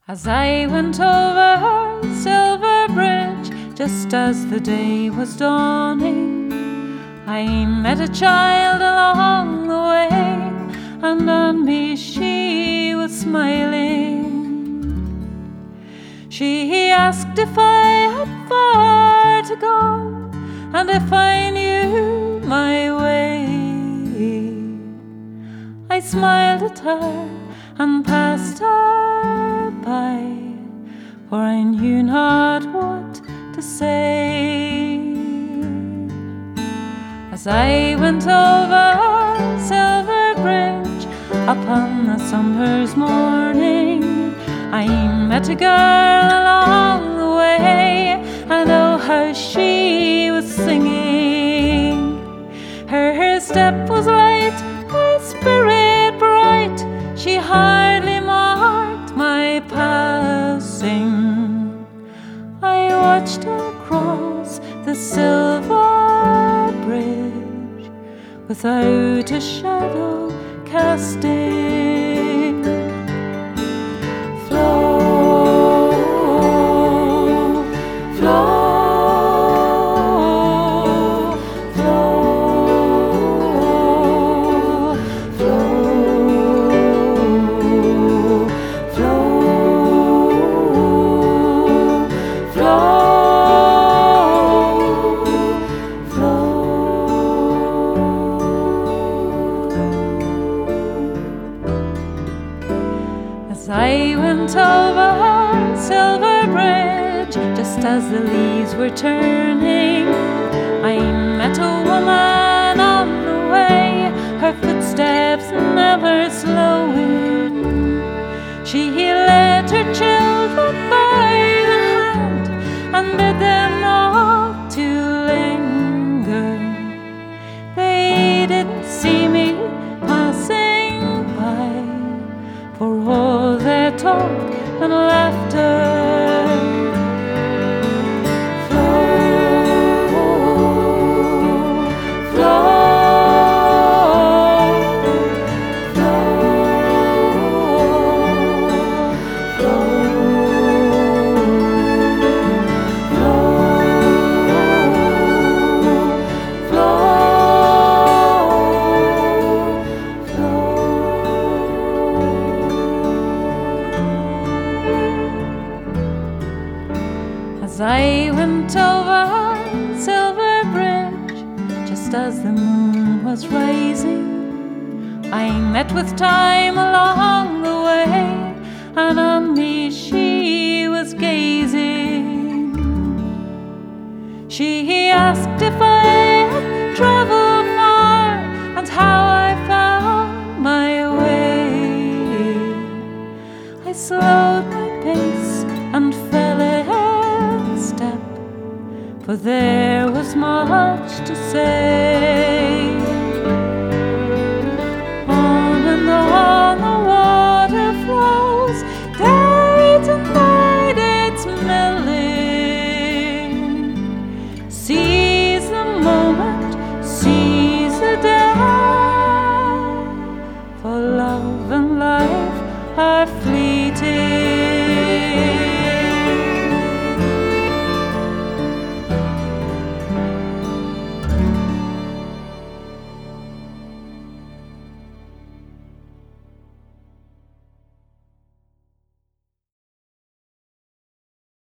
As I went over Silver Bridge, just as the day was dawning, I met a child along the way, and on me she was smiling. She asked if I had far to go, and if I knew my way. I smiled at her and passed her by, for I knew not what to say. As I went over Silver Bridge upon a summer's morning, I met a girl along the way, and oh, how she was singing. Her step was light, her spirit bright, she hardly marked my passing. I watched her cross the silver bridge without a shadow casting. Flow, flow, as I went over Silver Bridge, just as the leaves were turning, I met a woman on the way, her footsteps never slowing. She led her children by the hand and bid them not to linger. They didn't see me passing by, for all their talk and laughter. As I went over Silver Bridge, just as the moon was rising, I met with Time along the way, and on me she was gazing. She asked if I had traveled far, and how I found my way. I slowed my pace and fell step, for there was much to say. On and on the water flows, day to night it's milling. Seize the moment, seize the day, for love and life are fleeting.